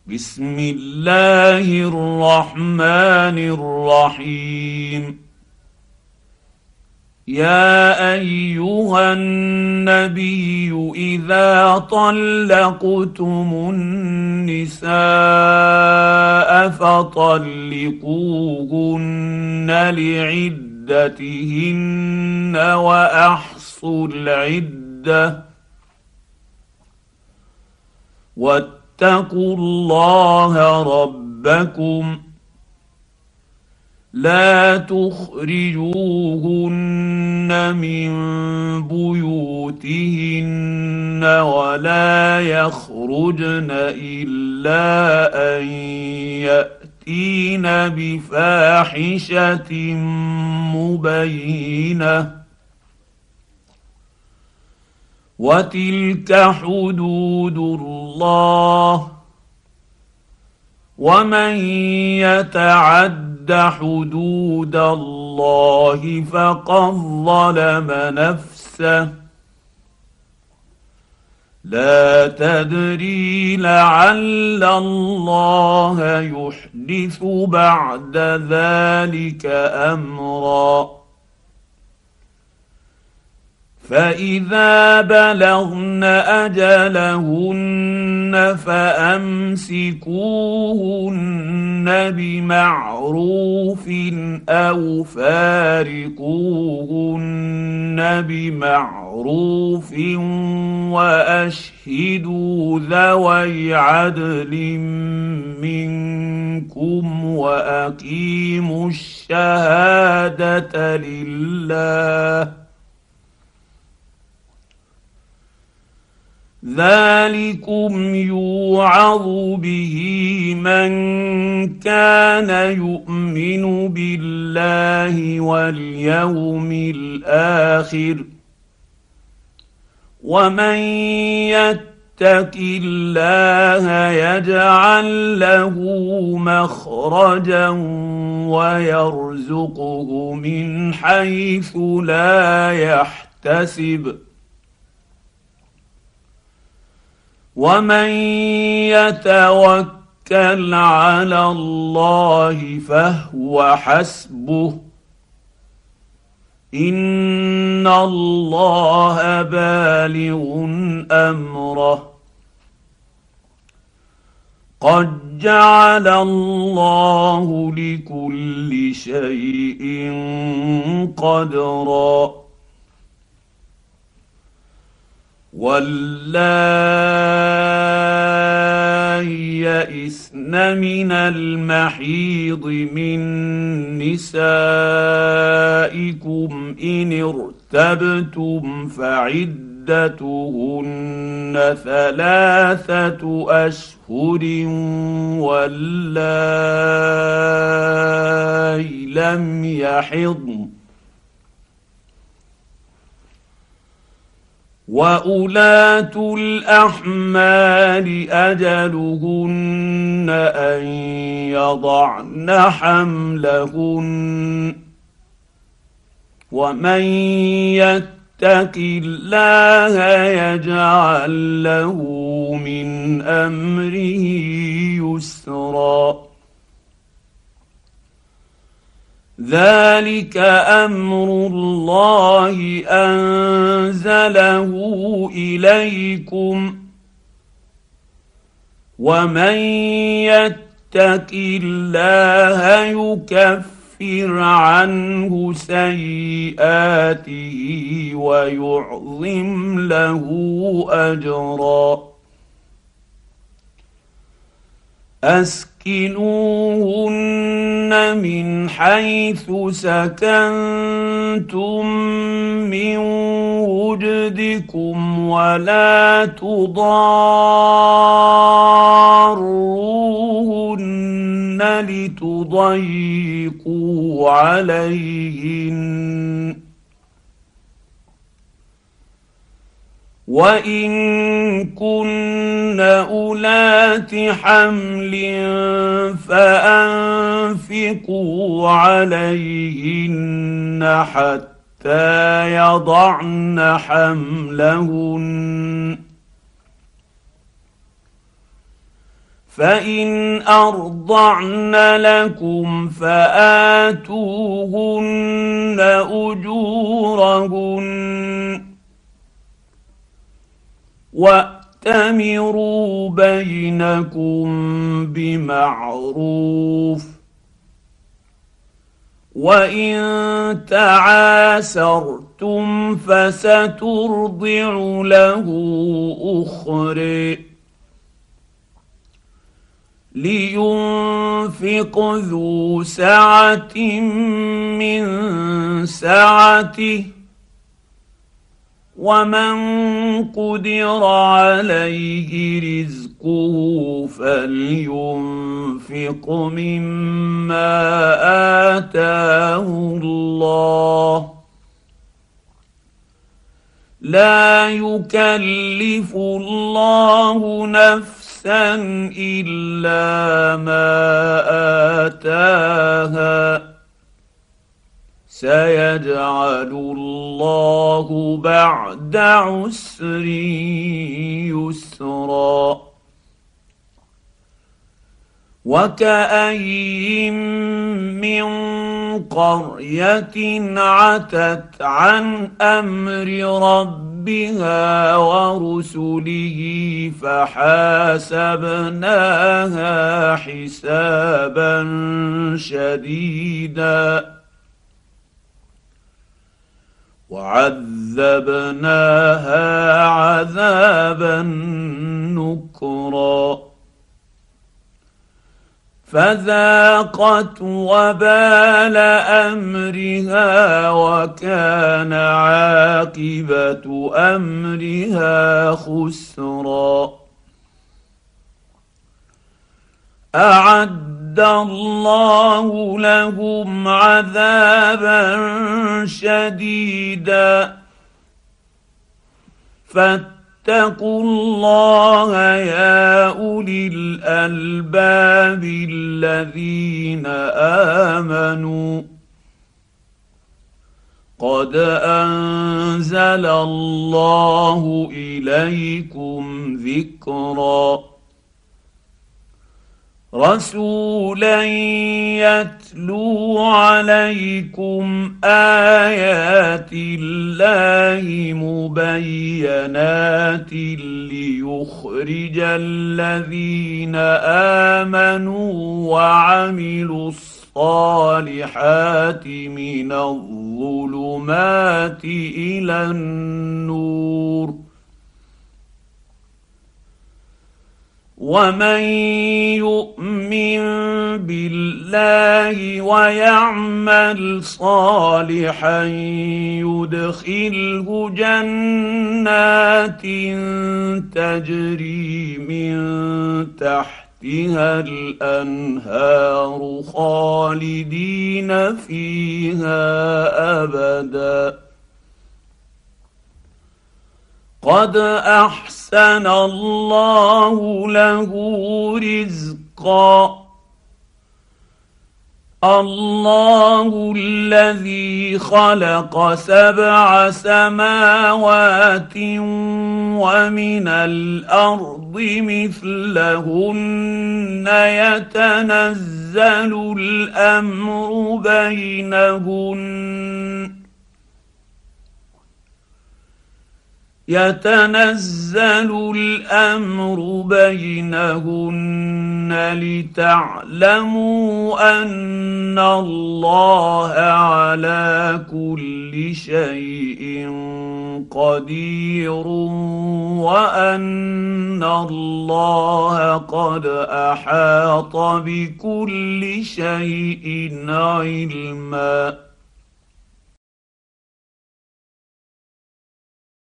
بسم الله الرحمن الرحيم. يا ايها النبي اذا طلقتم النساء فطلقوهن لعدتهن واحصوا العده واتقوا الله ربكم لا تخرجوهن من بيوتهن ولا يخرجن الا ان ياتين بفاحشه مبينه وتلك حدود الله ومن يتعد حدود الله فقد ظلم نفسه لا تدري لعل الله يحدث بعد ذلك امرا فاذا بلغن اجلهن فامسكوهن بمعروف او فارقوهن بمعروف واشهدوا ذوي عدل منكم واقيموا الشهاده لله ذلكم يوعظ به من كان يؤمن بالله واليوم الاخر ومن يتق الله يجعل له مخرجا ويرزقه من حيث لا يحتسب ومن يتوكل على الله فهو حسبه ان الله بالغ امره قد جعل الله لكل شيء قدرا واللائي يئسن من المحيض من نسائكم ان ارتبتم فعدتهن 3 اشهر واللائي لم يحضن وأولاة الأحمال أجلهن أن يضعن حملهن ومن يتق الله يجعل له من أمره يسرا ذلك امر الله انزله اليكم ومن يتق الله يكفر عنه سيئاته ويعظم له اجرا اسكنوهن من حيث سكنتم من وجدكم ولا تضاروهن لتضيقوا عليهن وان كن اولات حمل فانفقوا عليهن حتى يضعن حملهن فان ارضعن لكم فاتوهن اجورهن واتمروا بينكم بمعروف وان تعاسرتم فسترضع له اخرى لينفق ذو سعه من سعته ومن قدر عليه رزقه فلينفق مما آتاه الله لا يكلف الله نفسا إلا ما آتاها سيجعل الله بعد عسر يسرا وكأين من قرية عتت عن أمر ربها ورسله فحاسبناها حسابا شديدا وعذبناها عذابا نكرا فذاقت وبال امرها وكان عاقبه امرها خسرا اعد الله لهم عذابا شديدا فاتقوا الله يا اولي الالباب الذين امنوا قد انزل الله اليكم ذكرا رسولا يتلو عليكم ايات الله مبينات ليخرج الذين امنوا وعملوا الصالحات من الظلمات الى النور ومن يؤمن بالله ويعمل صالحا يدخله جنات تجري من تحتها الانهار خالدين فيها ابدا قد احسن الله له رزقا الله الذي خلق 7 سماوات ومن الارض مثلهن يتنزل الامر بينهن لتعلموا ان الله على كل شيء قدير وان الله قد احاط بكل شيء علما